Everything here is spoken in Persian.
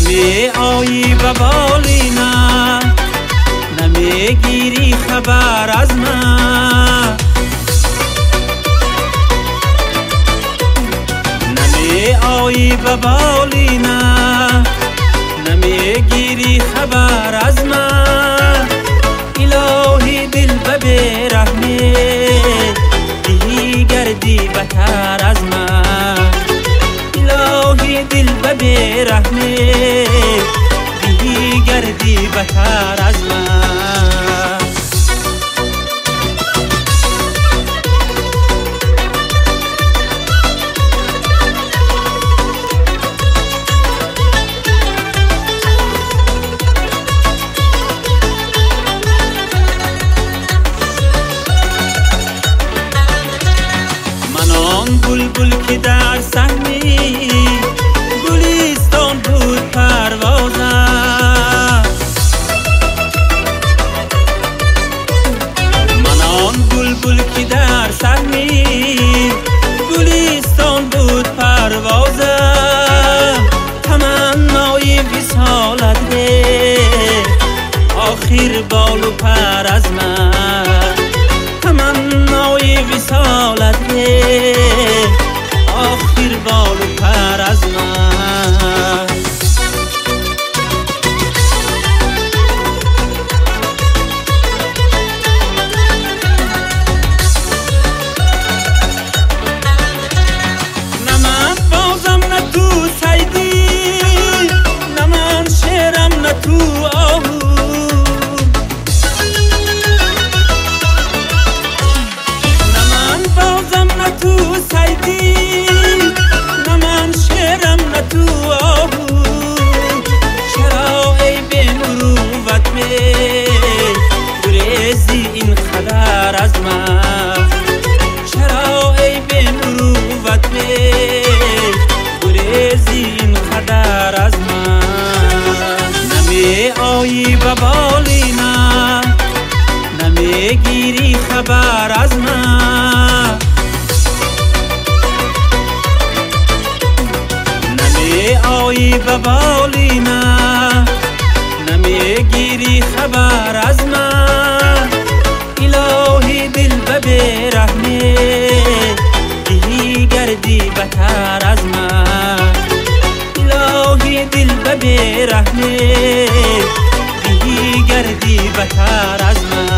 نمی آیی به بالینم، نمی گیری خبر از من، نمی آیی به بالینم، نمی گیری خبر از من. الهی دل به بیرحمی دیگی گردی بتر از من، الهی دل به بیرحمی دیگی گردی بتر از من. بلبل که در صحنی گلستان بود پروازم، من آن بلبل که در صحنی گلستان بود پروازم. تمنای وصالت آخر بال و پر از من، تمنای وصالت آخر بال و پر از من. نه من بازم نه تو سیدی، نه من شعرم نه تو آهو، نه من بازم نه تو سیدی، نه من شعرم نه تو آهو. چرا ای به مروت گریزی این قدر از من، چرا ای به مروت گریزی این قدر از من. نمی آیی به بالینم، نمی گیری خبر از من، نمی آیی به بالینم، نمی گیری خبر از من. الهی دل به بیرحمی دیگی گردی بتر از من، الهی دل به بیرحمی دیگی گردی بتر از من.